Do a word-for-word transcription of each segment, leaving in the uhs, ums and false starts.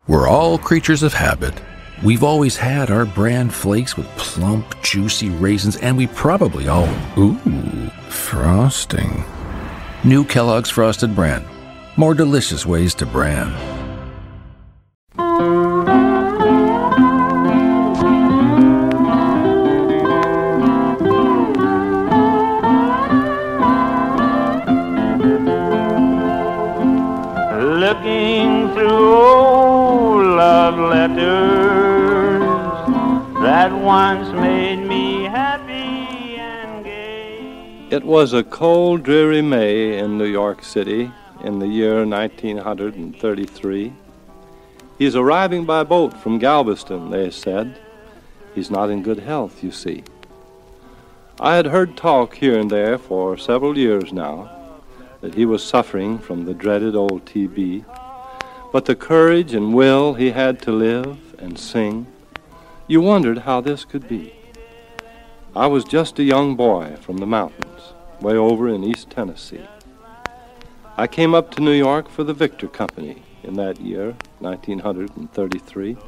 We're all creatures of habit. We've always had our bran flakes with plump, juicy raisins, and we probably all... Ooh, frosting. New Kellogg's Frosted Bran. More delicious ways to bran. Looking through old love letters that once made me happy and gay. It was a cold, dreary May in New York City in the year nineteen thirty-three. He's arriving by boat from Galveston, they said. He's not in good health, you see. I had heard talk here and there for several years now that he was suffering from the dreaded old T B, but the courage and will he had to live and sing, you wondered how this could be. I was just a young boy from the mountains, way over in East Tennessee. I came up to New York for the Victor Company in that year, nineteen thirty-three.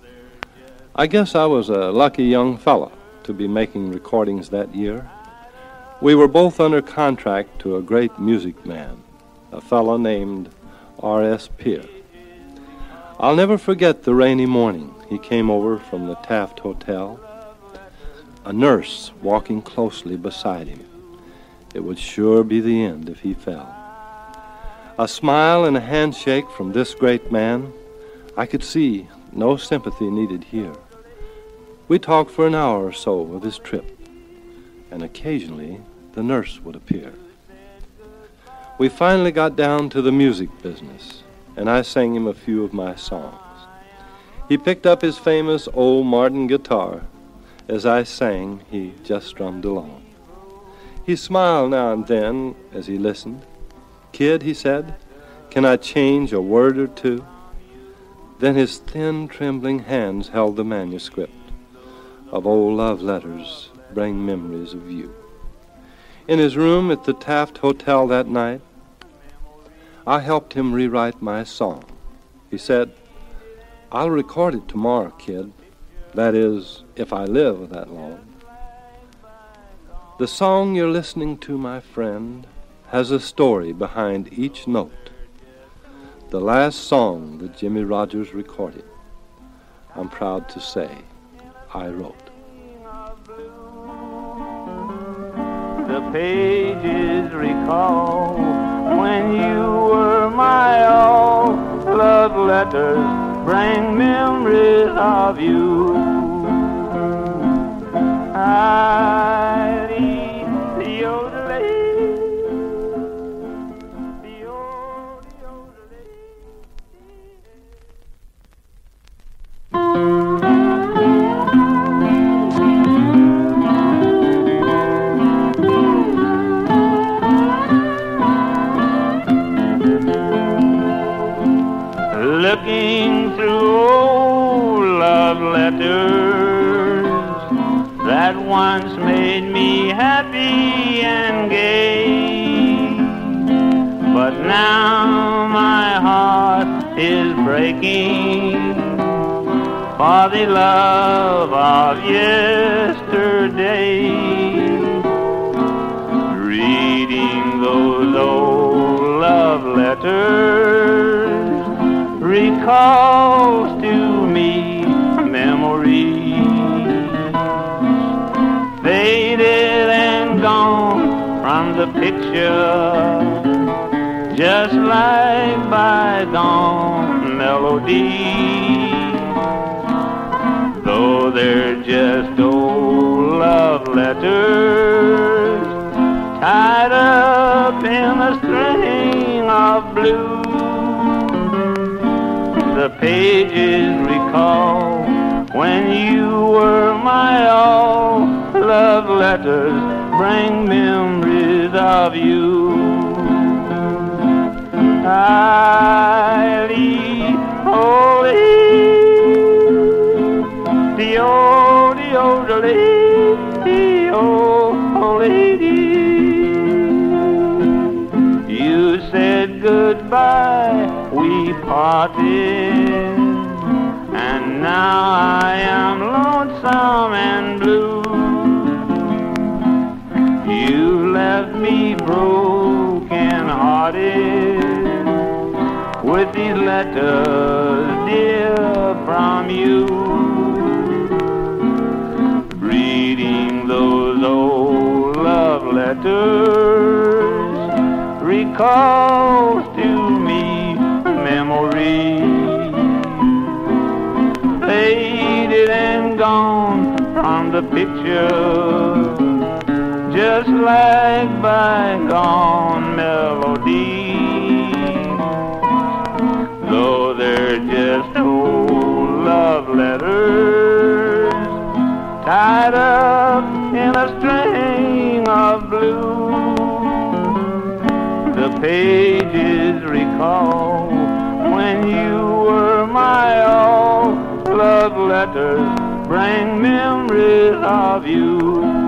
I guess I was a lucky young fellow to be making recordings that year. We were both under contract to a great music man, a fellow named R S Peer. I'll never forget the rainy morning he came over from the Taft Hotel, a nurse walking closely beside him. It would sure be the end if he fell. A smile and a handshake from this great man. I could see no sympathy needed here. We talked for an hour or so of his trip, and occasionally the nurse would appear. We finally got down to the music business, and I sang him a few of my songs. He picked up his famous old Martin guitar. As I sang, he just strummed along. He smiled now and then as he listened. "Kid," he said, "can I change a word or two?" Then his thin, trembling hands held the manuscript of old love letters, bring memories of you. In his room at the Taft Hotel that night, I helped him rewrite my song. He said, "I'll record it tomorrow, kid. That is, if I live that long." The song you're listening to, my friend, has a story behind each note. The last song that Jimmy Rogers recorded, I'm proud to say, I wrote. The pages recall when you were my all. Love letters bring memories of you. I the yodeling, the yodeling. Looking through old love letters that once made me happy and gay, but now my heart is breaking for the love of yesterday. Reading those old love letters recalls to me memories faded and gone from the picture, just like bygone melodies. Though they're just old love letters tied up in a string of blue, the pages recall when you were my all. Love letters bring memories of you. I leave holy, the old, the old lady, the old lady. You said goodbye, we parted recalls to me memories, faded and gone from the picture, just like bygone melodies. Though they're just old love letters tied up in a string of blue, the pages recall when you were my all. Love letters bring memories of you.